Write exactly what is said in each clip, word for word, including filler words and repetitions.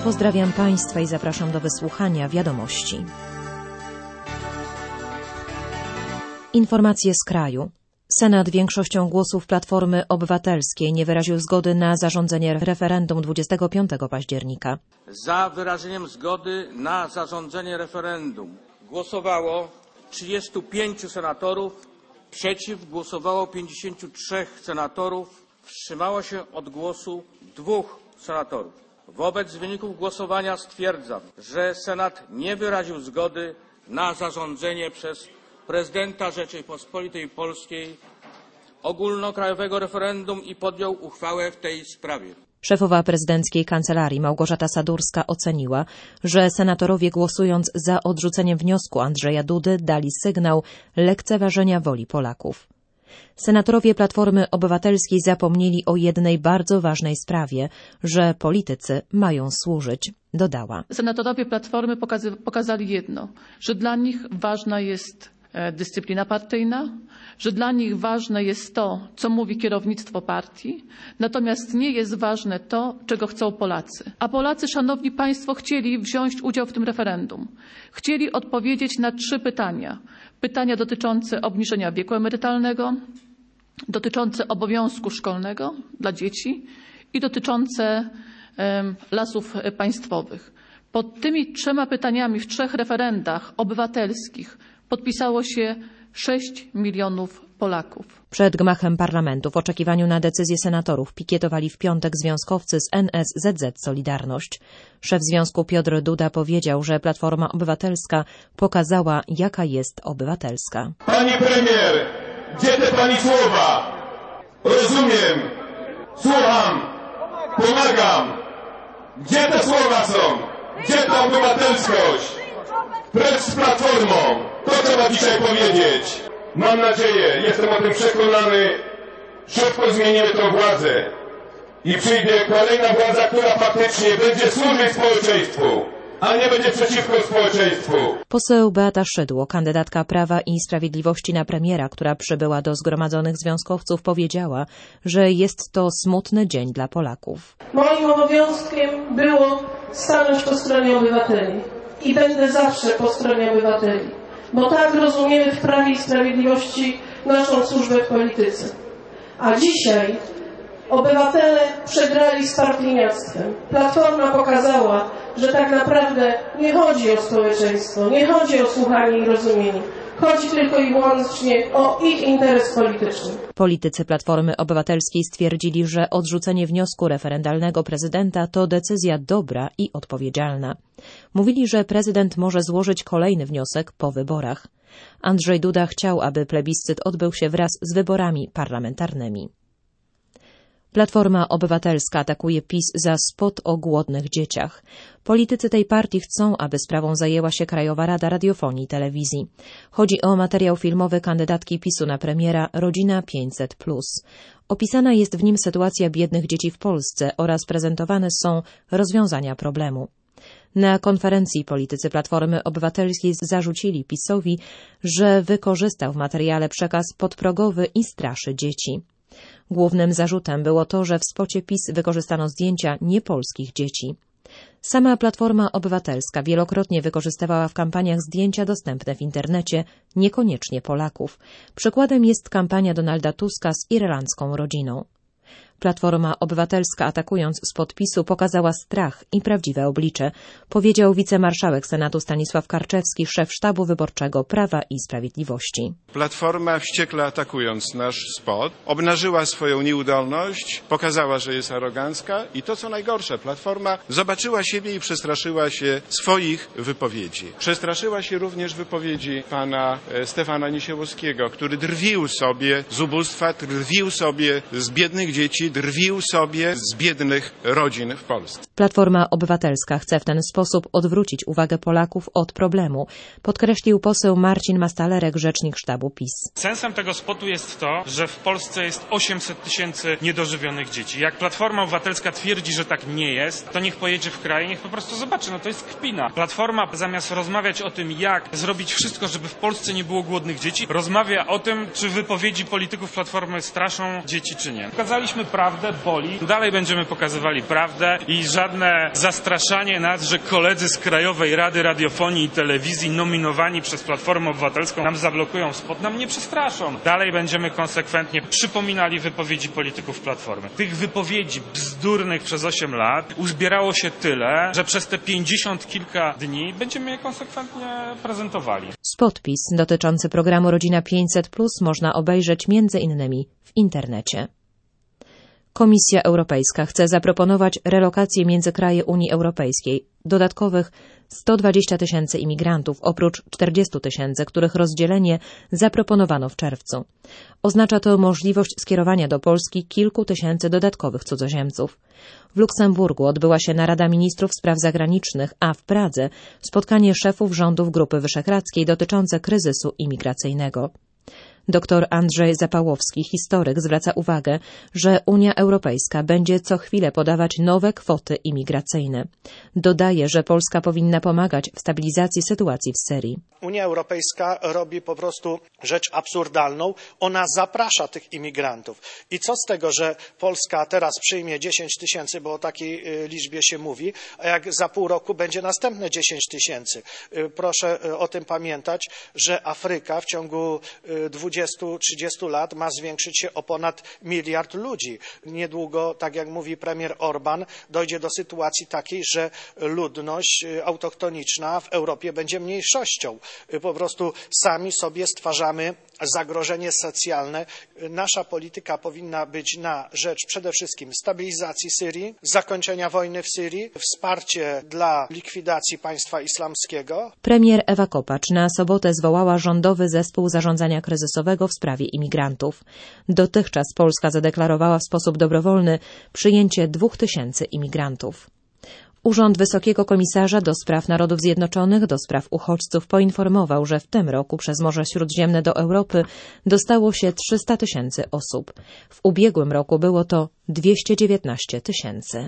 Pozdrawiam Państwa i zapraszam do wysłuchania wiadomości. Informacje z kraju. Senat większością głosów Platformy Obywatelskiej nie wyraził zgody na zarządzenie referendum dwudziestego piątego października. Za wyrażeniem zgody na zarządzenie referendum głosowało trzydziestu pięciu senatorów, przeciw głosowało pięćdziesięciu trzech senatorów, wstrzymało się od głosu dwóch senatorów. Wobec wyników głosowania stwierdzam, że Senat nie wyraził zgody na zarządzenie przez prezydenta Rzeczypospolitej Polskiej ogólnokrajowego referendum i podjął uchwałę w tej sprawie. Szefowa prezydenckiej kancelarii Małgorzata Sadurska oceniła, że senatorowie głosując za odrzuceniem wniosku Andrzeja Dudy dali sygnał lekceważenia woli Polaków. Senatorowie Platformy Obywatelskiej zapomnieli o jednej bardzo ważnej sprawie, że politycy mają służyć, dodała. Senatorowie Platformy pokazy, pokazali jedno, że dla nich ważna jest dyscyplina partyjna, że dla nich ważne jest to, co mówi kierownictwo partii, natomiast nie jest ważne to, czego chcą Polacy. A Polacy, szanowni państwo, chcieli wziąć udział w tym referendum. Chcieli odpowiedzieć na trzy pytania. Pytania dotyczące obniżenia wieku emerytalnego, dotyczące obowiązku szkolnego dla dzieci i dotyczące um, lasów państwowych. Pod tymi trzema pytaniami w trzech referendach obywatelskich podpisało się sześć milionów Polaków. Przed gmachem parlamentu w oczekiwaniu na decyzję senatorów pikietowali w piątek związkowcy z N S Z Z Solidarność. Szef związku Piotr Duda powiedział, że Platforma Obywatelska pokazała, jaka jest obywatelska. Pani premier, gdzie te pani słowa? Rozumiem, słucham, pomagam. Gdzie te słowa są? Gdzie ta obywatelskość? Precz z Platformą! To trzeba dzisiaj powiedzieć. Mam nadzieję, jestem o tym przekonany, szybko zmienimy tę władzę i przyjdzie kolejna władza, która faktycznie będzie służyć społeczeństwu, a nie będzie przeciwko społeczeństwu. Poseł Beata Szydło, kandydatka Prawa i Sprawiedliwości na premiera, która przybyła do zgromadzonych związkowców, powiedziała, że jest to smutny dzień dla Polaków. Moim obowiązkiem było stanąć po stronie obywateli i będę zawsze po stronie obywateli, bo tak rozumiemy w Prawie i Sprawiedliwości naszą służbę w polityce. A dzisiaj obywatele przegrali z partyjniactwem. Platforma pokazała, że tak naprawdę nie chodzi o społeczeństwo, nie chodzi o słuchanie i rozumienie. Chodzi tylko i wyłącznie o ich interes polityczny. Politycy Platformy Obywatelskiej stwierdzili, że odrzucenie wniosku referendalnego prezydenta to decyzja dobra i odpowiedzialna. Mówili, że prezydent może złożyć kolejny wniosek po wyborach. Andrzej Duda chciał, aby plebiscyt odbył się wraz z wyborami parlamentarnymi. Platforma Obywatelska atakuje PiS za spot o głodnych dzieciach. Politycy tej partii chcą, aby sprawą zajęła się Krajowa Rada Radiofonii i Telewizji. Chodzi o materiał filmowy kandydatki PiSu na premiera Rodzina pięćset plus. Opisana jest w nim sytuacja biednych dzieci w Polsce oraz prezentowane są rozwiązania problemu. Na konferencji politycy Platformy Obywatelskiej zarzucili PiSowi, że wykorzystał w materiale przekaz podprogowy i straszy dzieci. Głównym zarzutem było to, że w spocie PiS wykorzystano zdjęcia niepolskich dzieci. Sama Platforma Obywatelska wielokrotnie wykorzystywała w kampaniach zdjęcia dostępne w internecie, niekoniecznie Polaków. Przykładem jest kampania Donalda Tuska z irlandzką rodziną. Platforma Obywatelska, atakując spot PiSu, pokazała strach i prawdziwe oblicze, powiedział wicemarszałek Senatu Stanisław Karczewski, szef sztabu wyborczego Prawa i Sprawiedliwości. Platforma, wściekle atakując nasz spot, obnażyła swoją nieudolność, pokazała, że jest arogancka i to, co najgorsze, Platforma zobaczyła siebie i przestraszyła się swoich wypowiedzi. Przestraszyła się również wypowiedzi pana Stefana Niesiołowskiego, który drwił sobie z ubóstwa, drwił sobie z biednych dzieci, drwił sobie z biednych rodzin w Polsce. Platforma Obywatelska chce w ten sposób odwrócić uwagę Polaków od problemu, podkreślił poseł Marcin Mastalerek, rzecznik sztabu PiS. Sensem tego spotu jest to, że w Polsce jest osiemset tysięcy niedożywionych dzieci. Jak Platforma Obywatelska twierdzi, że tak nie jest, to niech pojedzie w kraj i niech po prostu zobaczy, no to jest kpina. Platforma zamiast rozmawiać o tym, jak zrobić wszystko, żeby w Polsce nie było głodnych dzieci, rozmawia o tym, czy wypowiedzi polityków Platformy straszą dzieci, czy nie. Pokazaliśmy prawdę. naprawdę boli. Dalej będziemy pokazywali prawdę i żadne zastraszanie nas, że koledzy z Krajowej Rady Radiofonii i Telewizji nominowani przez Platformę Obywatelską nam zablokują spot, nam nie przestraszą. Dalej będziemy konsekwentnie przypominali wypowiedzi polityków Platformy. Tych wypowiedzi bzdurnych przez osiem lat uzbierało się tyle, że przez te pięćdziesiąt kilka dni będziemy je konsekwentnie prezentowali. Spotpis dotyczący programu Rodzina pięćset plus można obejrzeć między innymi w internecie. Komisja Europejska chce zaproponować relokację między kraje Unii Europejskiej dodatkowych sto dwadzieścia tysięcy imigrantów oprócz czterdziestu tysięcy, których rozdzielenie zaproponowano w czerwcu. Oznacza to możliwość skierowania do Polski kilku tysięcy dodatkowych cudzoziemców. W Luksemburgu odbyła się narada ministrów spraw zagranicznych, a w Pradze spotkanie szefów rządów Grupy Wyszehradzkiej dotyczące kryzysu imigracyjnego. Dr Andrzej Zapałowski, historyk, zwraca uwagę, że Unia Europejska będzie co chwilę podawać nowe kwoty imigracyjne. Dodaje, że Polska powinna pomagać w stabilizacji sytuacji w Syrii. Unia Europejska robi po prostu rzecz absurdalną. Ona zaprasza tych imigrantów. I co z tego, że Polska teraz przyjmie dziesięć tysięcy, bo o takiej liczbie się mówi, a jak za pół roku będzie następne dziesięć tysięcy. Proszę o tym pamiętać, że Afryka w ciągu dwudziestu trzydziestu lat ma zwiększyć się o ponad miliard ludzi. Niedługo, tak jak mówi premier Orban, dojdzie do sytuacji takiej, że ludność autochtoniczna w Europie będzie mniejszością. Po prostu sami sobie stwarzamy zagrożenie socjalne. Nasza polityka powinna być na rzecz przede wszystkim stabilizacji Syrii, zakończenia wojny w Syrii, wsparcie dla likwidacji państwa islamskiego. Premier Ewa Kopacz na sobotę zwołała rządowy zespół zarządzania kryzysowego w sprawie imigrantów. Dotychczas Polska zadeklarowała w sposób dobrowolny przyjęcie dwóch tysięcy imigrantów. Urząd Wysokiego Komisarza do Spraw Narodów Zjednoczonych do spraw uchodźców poinformował, że w tym roku przez Morze Śródziemne do Europy dostało się trzysta tysięcy osób. W ubiegłym roku było to dwieście dziewiętnaście tysięcy.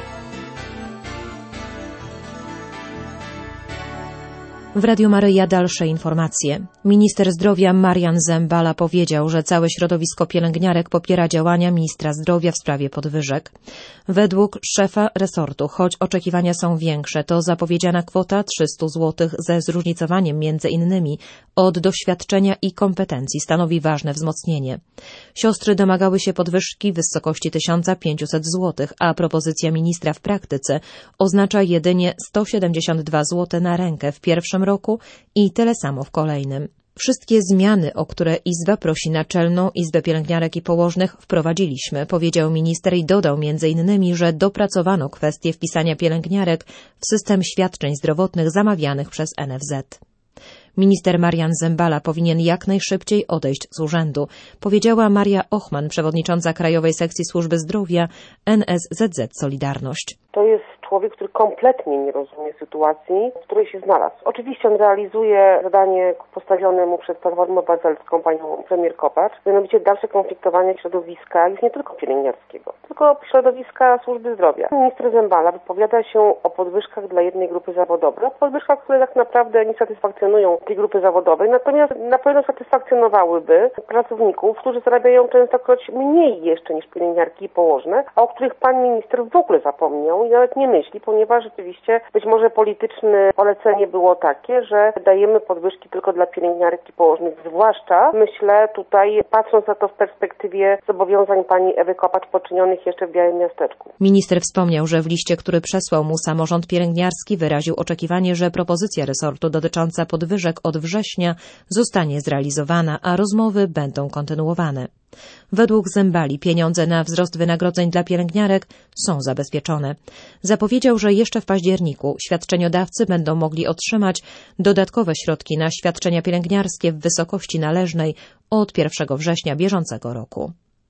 W Radiu Maryja dalsze informacje. Minister zdrowia Marian Zembala powiedział, że całe środowisko pielęgniarek popiera działania ministra zdrowia w sprawie podwyżek. Według szefa resortu, choć oczekiwania są większe, to zapowiedziana kwota trzysta złotych ze zróżnicowaniem między innymi od doświadczenia i kompetencji stanowi ważne wzmocnienie. Siostry domagały się podwyżki w wysokości tysiąc pięćset złotych, a propozycja ministra w praktyce oznacza jedynie sto siedemdziesiąt dwa złote na rękę w pierwszym roku i tyle samo w kolejnym. Wszystkie zmiany, o które Izba prosi Naczelną Izbę Pielęgniarek i Położnych, wprowadziliśmy, powiedział minister i dodał między innymi, że dopracowano kwestię wpisania pielęgniarek w system świadczeń zdrowotnych zamawianych przez N F Z. Minister Marian Zembala powinien jak najszybciej odejść z urzędu, powiedziała Maria Ochman, przewodnicząca Krajowej Sekcji Służby Zdrowia N S Z Z Solidarność. To jest człowiek, który kompletnie nie rozumie sytuacji, w której się znalazł. Oczywiście on realizuje zadanie postawione mu przez Platformę Obywatelską, panią premier Kopacz, mianowicie dalsze konfliktowanie środowiska już nie tylko pielęgniarskiego, tylko środowiska służby zdrowia. Minister Zembala wypowiada się o podwyżkach dla jednej grupy zawodowej, o podwyżkach, które tak naprawdę nie satysfakcjonują tej grupy zawodowej, natomiast na pewno satysfakcjonowałyby pracowników, którzy zarabiają częstokroć mniej jeszcze niż pielęgniarki i położne, a o których pan minister w ogóle zapomniał i nawet nie myśli, ponieważ rzeczywiście być może polityczne polecenie było takie, że dajemy podwyżki tylko dla pielęgniarek i położnych, zwłaszcza myślę tutaj, patrząc na to w perspektywie zobowiązań pani Ewy Kopacz poczynionych jeszcze w Białym Miasteczku. Minister wspomniał, że w liście, który przesłał mu samorząd pielęgniarski, wyraził oczekiwanie, że propozycja resortu dotycząca podwyżek od września zostanie zrealizowana, a rozmowy będą kontynuowane. Według Zembali pieniądze na wzrost wynagrodzeń dla pielęgniarek są zabezpieczone. Zapowiedział, że jeszcze w październiku świadczeniodawcy będą mogli otrzymać dodatkowe środki na świadczenia pielęgniarskie w wysokości należnej od pierwszego września bieżącego roku.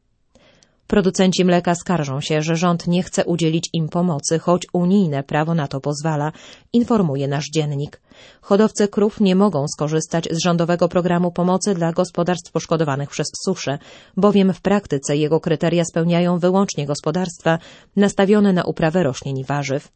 Producenci mleka skarżą się, że rząd nie chce udzielić im pomocy, choć unijne prawo na to pozwala, informuje nasz dziennik. Hodowcy krów nie mogą skorzystać z rządowego programu pomocy dla gospodarstw poszkodowanych przez suszę, bowiem w praktyce jego kryteria spełniają wyłącznie gospodarstwa nastawione na uprawę roślin i warzyw.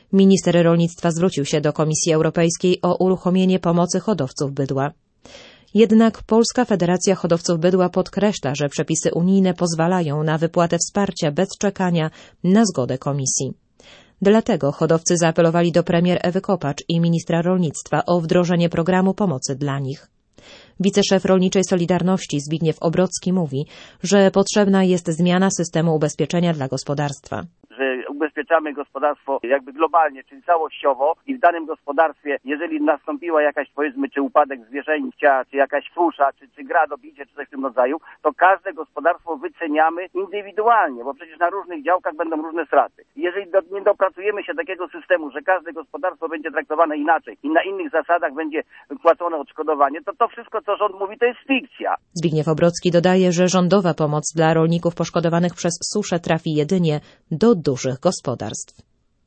Minister rolnictwa zwrócił się do Komisji Europejskiej o uruchomienie pomocy hodowców bydła. Jednak Polska Federacja Hodowców Bydła podkreśla, że przepisy unijne pozwalają na wypłatę wsparcia bez czekania na zgodę Komisji. Dlatego hodowcy zaapelowali do premier Ewy Kopacz i ministra rolnictwa o wdrożenie programu pomocy dla nich. Wiceszef Rolniczej Solidarności Zbigniew Obrocki mówi, że potrzebna jest zmiana systemu ubezpieczenia dla gospodarstwa. Ubezpieczamy gospodarstwo jakby globalnie, czyli całościowo i w danym gospodarstwie, jeżeli nastąpiła jakaś, powiedzmy, czy upadek zwierzęcia, czy jakaś susza, czy, czy grad, obicie, czy coś w tym rodzaju, to każde gospodarstwo wyceniamy indywidualnie, bo przecież na różnych działkach będą różne straty. Jeżeli do, nie dopracujemy się takiego systemu, że każde gospodarstwo będzie traktowane inaczej i na innych zasadach będzie płacone odszkodowanie, to to wszystko, co rząd mówi, to jest fikcja. Zbigniew Obrocki dodaje, że rządowa pomoc dla rolników poszkodowanych przez suszę trafi jedynie do dużych gospodarstw.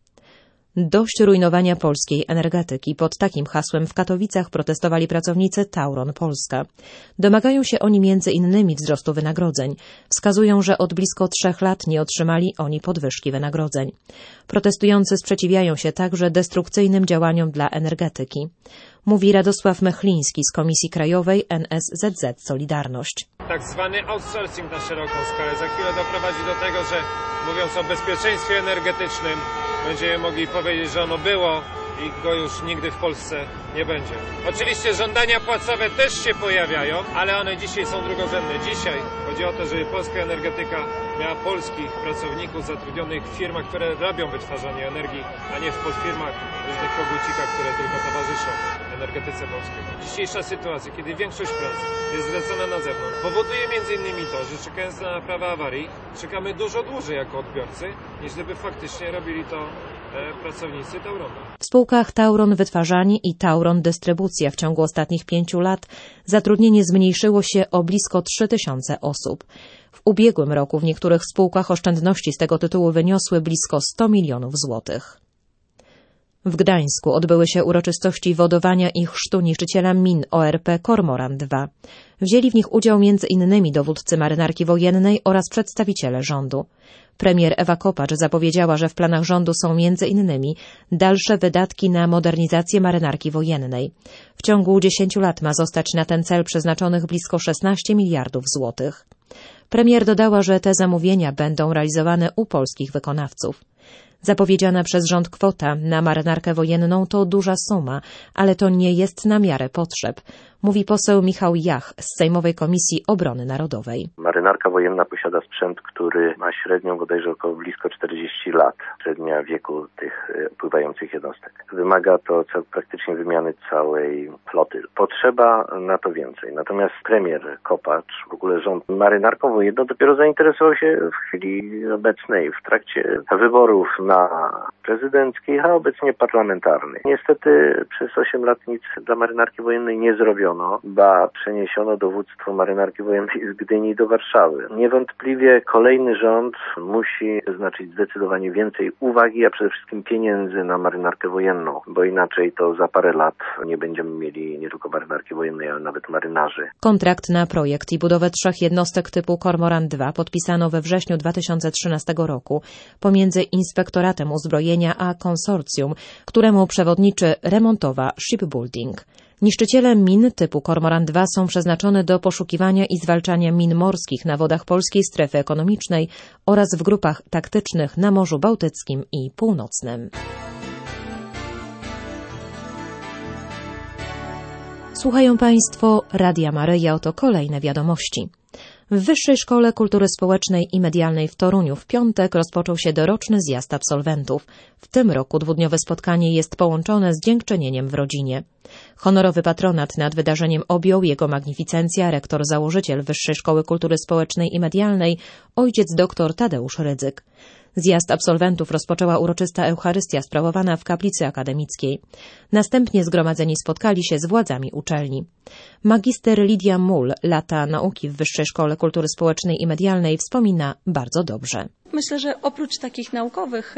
Dość rujnowania polskiej energetyki. Pod takim hasłem w Katowicach protestowali pracownicy Tauron Polska. Domagają się oni między innymi wzrostu wynagrodzeń. Wskazują, że od blisko trzech lat nie otrzymali oni podwyżki wynagrodzeń. Protestujący sprzeciwiają się także destrukcyjnym działaniom dla energetyki. Mówi Radosław Mechliński z Komisji Krajowej N S Z Z Solidarność. Tak zwany outsourcing na szeroką skalę za chwilę doprowadzi do tego, że mówiąc o bezpieczeństwie energetycznym, będziemy mogli powiedzieć, że ono było i go już nigdy w Polsce nie będzie. Oczywiście żądania płacowe też się pojawiają, ale one dzisiaj są drugorzędne. Dzisiaj chodzi o to, żeby polska energetyka miała polskich pracowników zatrudnionych w firmach, które robią wytwarzanie energii, a nie w podfirmach różnych kogucikach, które tylko towarzyszą energetyce polskiej. Dzisiejsza sytuacja, kiedy większość prac jest zlecona na zewnątrz, powoduje między innymi to, że czekając na naprawę awarii, czekamy dużo dłużej jako odbiorcy, niż gdyby faktycznie robili to e, pracownicy Tauronu. W spółkach Tauron Wytwarzanie i Tauron Dystrybucja w ciągu ostatnich pięciu lat zatrudnienie zmniejszyło się o blisko trzy tysiące osób. W ubiegłym roku w niektórych spółkach oszczędności z tego tytułu wyniosły blisko sto milionów złotych. W Gdańsku odbyły się uroczystości wodowania i chrztu niszczyciela min O R P Kormoran dwa. Wzięli w nich udział między innymi dowódcy marynarki wojennej oraz przedstawiciele rządu. Premier Ewa Kopacz zapowiedziała, że w planach rządu są między innymi dalsze wydatki na modernizację marynarki wojennej. W ciągu dziesięciu lat ma zostać na ten cel przeznaczonych blisko szesnaście miliardów złotych. Premier dodała, że te zamówienia będą realizowane u polskich wykonawców. Zapowiedziana przez rząd kwota na marynarkę wojenną to duża suma, ale to nie jest na miarę potrzeb, mówi poseł Michał Jach z Sejmowej Komisji Obrony Narodowej. Marynarka wojenna posiada sprzęt, który ma średnią bodajże około blisko czterdzieści lat, średnia wieku tych pływających jednostek. Wymaga to praktycznie wymiany całej floty. Potrzeba na to więcej. Natomiast premier Kopacz, w ogóle rząd marynarką wojenną dopiero zainteresował się w chwili obecnej, w trakcie wyborów na prezydenckich, a obecnie parlamentarnych. Niestety przez osiem lat nic dla marynarki wojennej nie zrobiono, ba przeniesiono dowództwo marynarki wojennej z Gdyni do Warszawy. Niewątpliwie kolejny rząd musi znaczyć zdecydowanie więcej uwagi, a przede wszystkim pieniędzy na marynarkę wojenną, bo inaczej to za parę lat nie będziemy mieli nie tylko marynarki wojennej, ale nawet marynarzy. Kontrakt na projekt i budowę trzech jednostek typu Kormoran dwa podpisano we wrześniu dwa tysiące trzynastego roku pomiędzy Inspektoratem Uzbrojenia a konsorcjum, któremu przewodniczy remontowa Shipbuilding. Niszczyciele min typu Kormoran dwa są przeznaczone do poszukiwania i zwalczania min morskich na wodach polskiej strefy ekonomicznej oraz w grupach taktycznych na Morzu Bałtyckim i Północnym. Słuchają Państwo Radia Maryja, oto kolejne wiadomości. W Wyższej Szkole Kultury Społecznej i Medialnej w Toruniu w piątek rozpoczął się doroczny zjazd absolwentów. W tym roku dwudniowe spotkanie jest połączone z dziękczynieniem w rodzinie. Honorowy patronat nad wydarzeniem objął jego magnificencja, rektor-założyciel Wyższej Szkoły Kultury Społecznej i Medialnej, ojciec dr Tadeusz Rydzyk. Zjazd absolwentów rozpoczęła uroczysta Eucharystia sprawowana w kaplicy akademickiej. Następnie zgromadzeni spotkali się z władzami uczelni. Magister Lidia Mul lata nauki w Wyższej Szkole Kultury Społecznej i Medialnej wspomina bardzo dobrze. Myślę, że oprócz takich naukowych,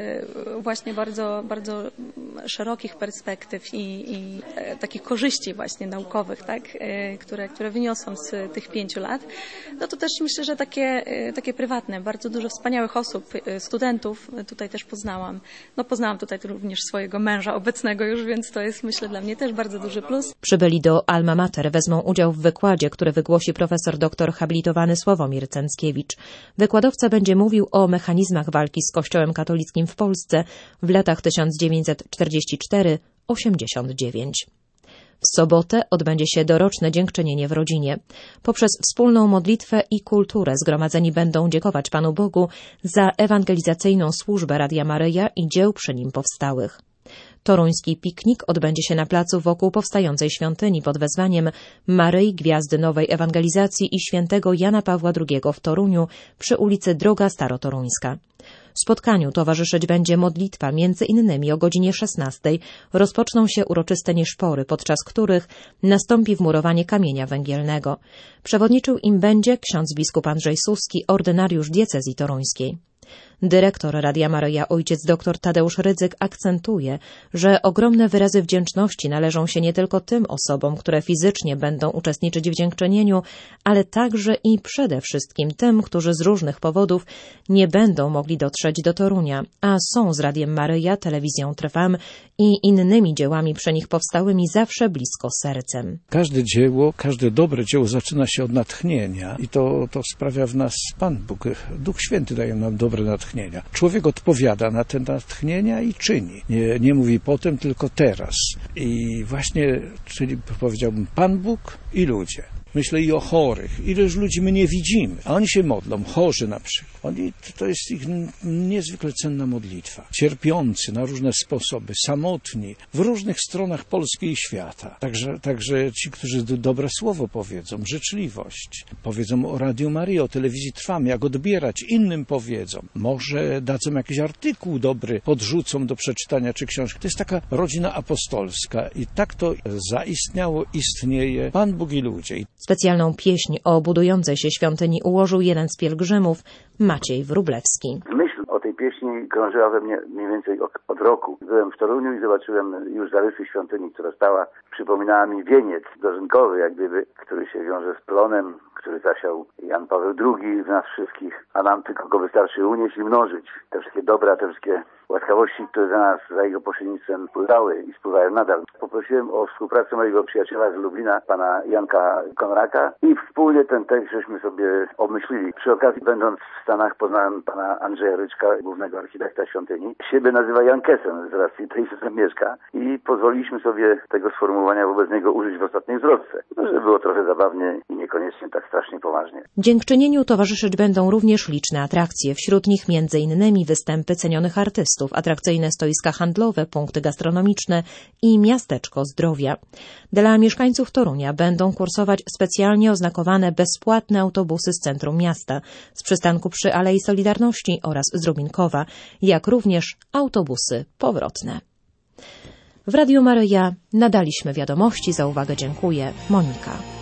właśnie bardzo, bardzo szerokich perspektyw i, i takich korzyści właśnie naukowych, tak, które, które wyniosłam z tych pięciu lat, no to też myślę, że takie, takie prywatne, bardzo dużo wspaniałych osób, studentów tutaj też poznałam. No poznałam tutaj również swojego męża obecnego już, więc to jest, myślę, dla mnie też bardzo duży plus. Przybyli do Alma Mater wezmą udział w wykładzie, który wygłosi profesor doktor habilitowany Sławomir Cęckiewicz. Wykładowca będzie mówił o mechanizmach walki z Kościołem katolickim w Polsce w latach tysiąc dziewięćset czterdziesty czwarty do osiemdziesiątego dziewiątego. W sobotę odbędzie się doroczne dziękczynienie w rodzinie. Poprzez wspólną modlitwę i kulturę zgromadzeni będą dziękować Panu Bogu za ewangelizacyjną służbę Radia Maryja i dzieł przy nim powstałych. Toruński piknik odbędzie się na placu wokół powstającej świątyni pod wezwaniem Maryi Gwiazdy Nowej Ewangelizacji i świętego Jana Pawła drugiego w Toruniu przy ulicy Droga Starotoruńska. Spotkaniu towarzyszyć będzie modlitwa, między innymi o godzinie szesnastej rozpoczną się uroczyste nieszpory, podczas których nastąpi wmurowanie kamienia węgielnego. Przewodniczył im będzie ksiądz biskup Andrzej Suski, ordynariusz diecezji toruńskiej. Dyrektor Radia Maryja ojciec dr Tadeusz Rydzyk akcentuje, że ogromne wyrazy wdzięczności należą się nie tylko tym osobom, które fizycznie będą uczestniczyć w dziękczynieniu, ale także i przede wszystkim tym, którzy z różnych powodów nie będą mogli dotrzeć do Torunia, a są z Radiem Maryja, telewizją Trwam i innymi dziełami przy nich powstałymi zawsze blisko sercem. Każde dzieło, każde dobre dzieło zaczyna się od natchnienia i to, to sprawia w nas Pan Bóg. Duch Święty daje nam dobre natchnienia. Człowiek odpowiada na te natchnienia i czyni. Nie, nie mówi potem, tylko teraz. I właśnie, czyli powiedziałbym, Pan Bóg i ludzie. Myślę i o chorych. Ileż ludzi my nie widzimy, a oni się modlą, chorzy na przykład. Oni, to jest ich niezwykle cenna modlitwa. Cierpiący na różne sposoby, samotni, w różnych stronach Polski i świata. Także, także ci, którzy dobre słowo powiedzą, życzliwość, powiedzą o Radiu Maryja, o telewizji Trwam, jak odbierać, innym powiedzą. Może dadzą jakiś artykuł dobry, podrzucą do przeczytania czy książki. To jest taka rodzina apostolska i tak to zaistniało, istnieje Pan Bóg i ludzie. Specjalną pieśń o budującej się świątyni ułożył jeden z pielgrzymów, Maciej Wróblewski. Myśl o tej pieśni krążyła we mnie mniej więcej od, od roku. Byłem w Toruniu i zobaczyłem już zarysy świątyni, która stała. Przypominała mi wieniec dożynkowy, jak gdyby, który się wiąże z plonem, który zasiał Jan Paweł drugi w nas wszystkich, a nam tylko go wystarczy unieść i mnożyć. Te wszystkie dobra, te wszystkie łaskawości, które za nas, za jego pośrednictwem wpływały i spływają nadal. Poprosiłem o współpracę mojego przyjaciela z Lublina, pana Janka Konraka, i wspólnie ten tekst żeśmy sobie obmyślili. Przy okazji, będąc w Stanach, poznałem pana Andrzeja Ryczka, głównego architekta świątyni. Siebie nazywa Jankesem z racji tej, że tam mieszka, i pozwoliliśmy sobie tego sformułowania wobec niego użyć w ostatniej zwrotce. No, żeby było trochę zabawnie i niekoniecznie tak strasznie poważnie. Dziękczynieniu towarzyszyć będą również liczne atrakcje, wśród nich między innymi występy cenionych artystów, atrakcyjne stoiska handlowe, punkty gastronomiczne i miasteczko zdrowia. Dla mieszkańców Torunia będą kursować specjalnie oznakowane bezpłatne autobusy z centrum miasta, z przystanku przy Alei Solidarności oraz z Rubinkowa, jak również autobusy powrotne. W Radiu Maryja nadaliśmy wiadomości. Za uwagę dziękuję. Monika.